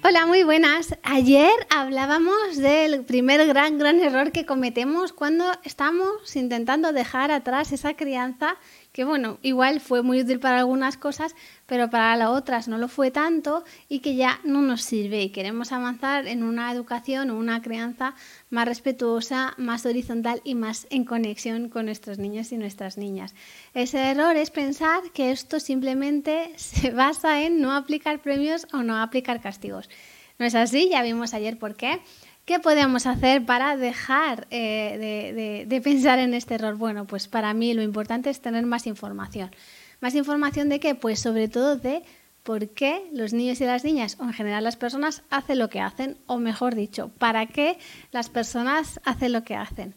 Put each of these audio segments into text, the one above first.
Hola, muy buenas. Ayer hablábamos del primer gran error que cometemos cuando estamos intentando dejar atrás esa crianza que, bueno, igual fue muy útil para algunas cosas, pero para las otras no lo fue tanto y que ya no nos sirve y queremos avanzar en una educación o una crianza más respetuosa, más horizontal y más en conexión con nuestros niños y nuestras niñas. Ese error es pensar que esto simplemente se basa en no aplicar premios o no aplicar castigos. No es así, ya vimos ayer por qué. ¿Qué podemos hacer para dejar de pensar en este error? Bueno, pues para mí lo importante es tener más información. ¿Más información de qué? Pues sobre todo de por qué los niños y las niñas, o en general las personas, hacen lo que hacen, o mejor dicho, para qué las personas hacen lo que hacen.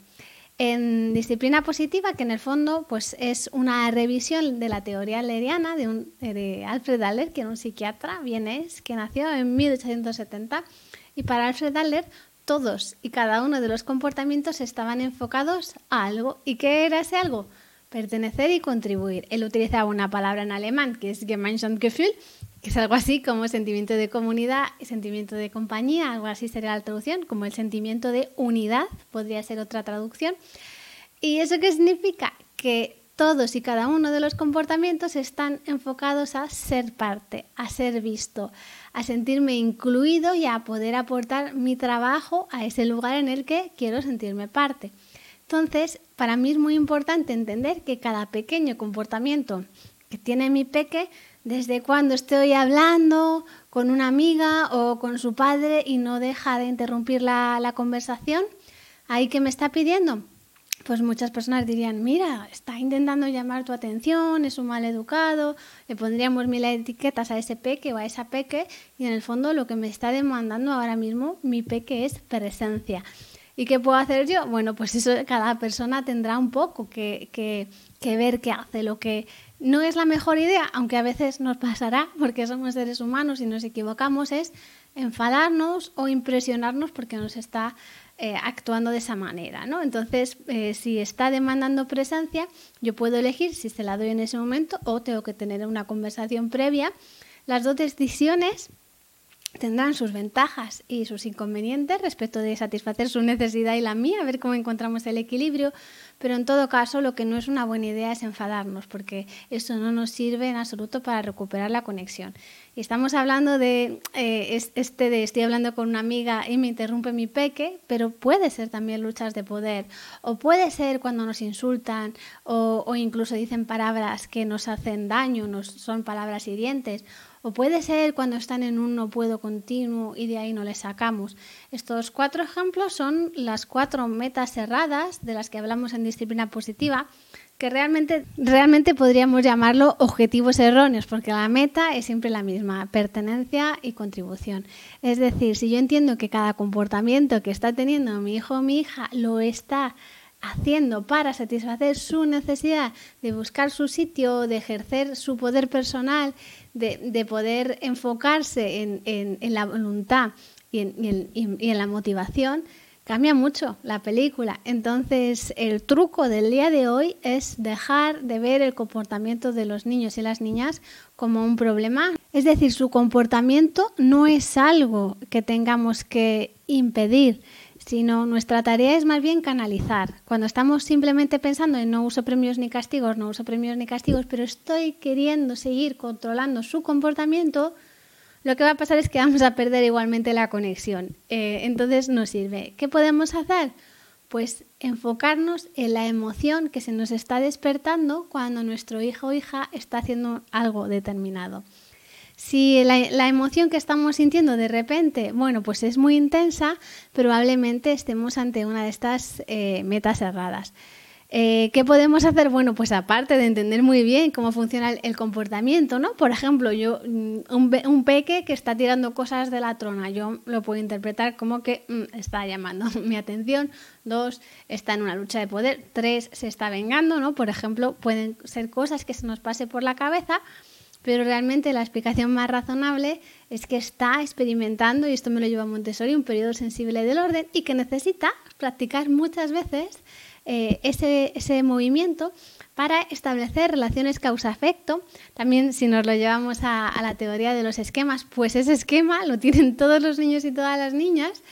En disciplina positiva, que en el fondo pues es una revisión de la teoría adleriana de Alfred Adler, que era un psiquiatra vienés que nació en 1870, y para Alfred Adler todos y cada uno de los comportamientos estaban enfocados a algo. ¿Y qué era ese algo? Pertenecer y contribuir. Él utilizaba una palabra en alemán que es Gemeinschaftsgefühl, que es algo así como sentimiento de comunidad y sentimiento de compañía, algo así sería la traducción, como el sentimiento de unidad, podría ser otra traducción. ¿Y eso qué significa? Que todos y cada uno de los comportamientos están enfocados a ser parte, a ser visto, a sentirme incluido y a poder aportar mi trabajo a ese lugar en el que quiero sentirme parte. Entonces, para mí es muy importante entender que cada pequeño comportamiento que tiene mi peque, desde cuando estoy hablando con una amiga o con su padre y no deja de interrumpir la conversación, ¿ahí qué me está pidiendo? Pues muchas personas dirían, mira, está intentando llamar tu atención, es un mal educado, le pondríamos 1000 etiquetas a ese peque o a esa peque y en el fondo lo que me está demandando ahora mismo mi peque es presencia. ¿Y qué puedo hacer yo? Bueno, pues eso cada persona tendrá un poco que ver qué hace. Lo que no es la mejor idea, aunque a veces nos pasará porque somos seres humanos y nos equivocamos, es enfadarnos o impresionarnos porque nos está actuando de esa manera, ¿no? Entonces, si está demandando presencia, yo puedo elegir si se la doy en ese momento o tengo que tener una conversación previa. Las dos decisiones tendrán sus ventajas y sus inconvenientes respecto de satisfacer su necesidad y la mía, a ver cómo encontramos el equilibrio, pero en todo caso lo que no es una buena idea es enfadarnos, porque eso no nos sirve en absoluto para recuperar la conexión. Y estamos hablando estoy hablando con una amiga y me interrumpe mi peque, pero puede ser también luchas de poder, o puede ser cuando nos insultan o incluso dicen palabras que nos hacen daño, son palabras hirientes, o puede ser cuando están en un no puedo continuo y de ahí no les sacamos. Estos 4 ejemplos son las 4 metas cerradas de las que hablamos en disciplina positiva, que realmente podríamos llamarlo objetivos erróneos, porque la meta es siempre la misma, pertenencia y contribución. Es decir, si yo entiendo que cada comportamiento que está teniendo mi hijo o mi hija lo está haciendo para satisfacer su necesidad de buscar su sitio, de ejercer su poder personal, de poder enfocarse en la voluntad y en la motivación, cambia mucho la película. Entonces, el truco del día de hoy es dejar de ver el comportamiento de los niños y las niñas como un problema. Es decir, su comportamiento no es algo que tengamos que impedir, sino nuestra tarea es más bien canalizar. Cuando estamos simplemente pensando en no uso premios ni castigos, pero estoy queriendo seguir controlando su comportamiento, lo que va a pasar es que vamos a perder igualmente la conexión. Entonces no sirve. ¿Qué podemos hacer? Pues enfocarnos en la emoción que se nos está despertando cuando nuestro hijo o hija está haciendo algo determinado. Si la emoción que estamos sintiendo de repente, bueno, pues es muy intensa, probablemente estemos ante una de estas metas erradas. ¿Qué podemos hacer? Bueno, pues aparte de entender muy bien cómo funciona el comportamiento, ¿no? Por ejemplo, un peque que está tirando cosas de la trona, yo lo puedo interpretar como que está llamando mi atención. 2, está en una lucha de poder. 3, se está vengando, ¿no? Por ejemplo, pueden ser cosas que se nos pase por la cabeza, pero realmente la explicación más razonable es que está experimentando, y esto me lo lleva Montessori, un periodo sensible del orden y que necesita practicar muchas veces ese movimiento para establecer relaciones causa-efecto. También si nos lo llevamos a la teoría de los esquemas, pues ese esquema lo tienen todos los niños y todas las niñas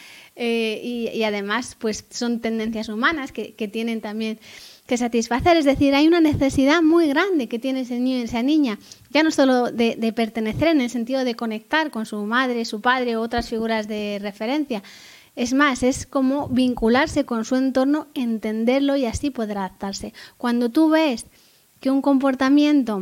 y además pues son tendencias humanas que tienen también que satisfacer. Es decir, hay una necesidad muy grande que tiene ese niño y esa niña, ya no solo de pertenecer en el sentido de conectar con su madre, su padre u otras figuras de referencia. Es más, es como vincularse con su entorno, entenderlo y así poder adaptarse. Cuando tú ves que un comportamiento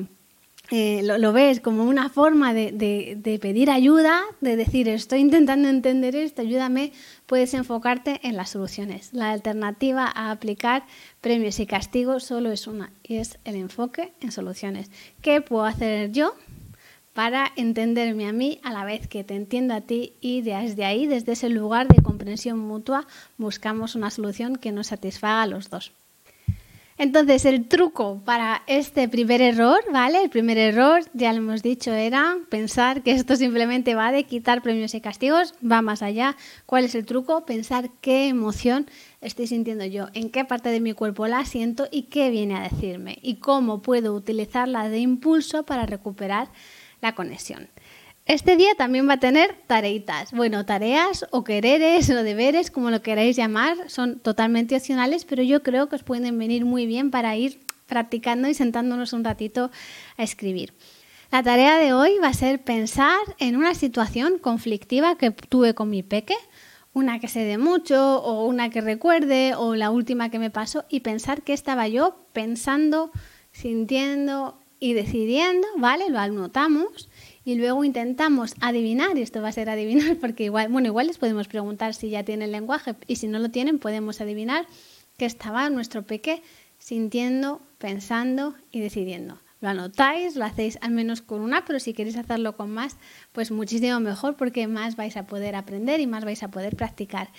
lo ves como una forma de pedir ayuda, de decir estoy intentando entender esto, ayúdame, puedes enfocarte en las soluciones. La alternativa a aplicar premios y castigos solo es una, y es el enfoque en soluciones. ¿Qué puedo hacer yo para entenderme a mí a la vez que te entiendo a ti? Y desde ahí, desde ese lugar de comprensión mutua, buscamos una solución que nos satisfaga a los dos. Entonces, el truco para este primer error, ¿vale? El primer error, ya lo hemos dicho, era pensar que esto simplemente va de quitar premios y castigos, va más allá. ¿Cuál es el truco? Pensar qué emoción estoy sintiendo yo, en qué parte de mi cuerpo la siento y qué viene a decirme y cómo puedo utilizarla de impulso para recuperar la conexión. Este día también va a tener tareitas. Bueno, tareas o quereres o deberes, como lo queráis llamar, son totalmente opcionales, pero yo creo que os pueden venir muy bien para ir practicando y sentándonos un ratito a escribir. La tarea de hoy va a ser pensar en una situación conflictiva que tuve con mi peque, una que sé de mucho o una que recuerde o la última que me pasó, y pensar qué estaba yo pensando, sintiendo y decidiendo, ¿vale? Lo anotamos. Y luego intentamos adivinar, y esto va a ser adivinar porque igual les podemos preguntar si ya tienen lenguaje y si no lo tienen podemos adivinar qué estaba nuestro peque sintiendo, pensando y decidiendo. Lo anotáis, lo hacéis al menos con una, pero si queréis hacerlo con más, pues muchísimo mejor porque más vais a poder aprender y más vais a poder practicar.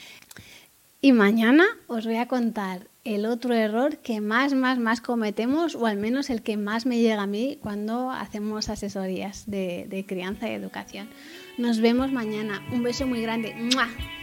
Y mañana os voy a contar el otro error que más cometemos, o al menos el que más me llega a mí cuando hacemos asesorías de crianza y educación. Nos vemos mañana. Un beso muy grande. ¡Mua!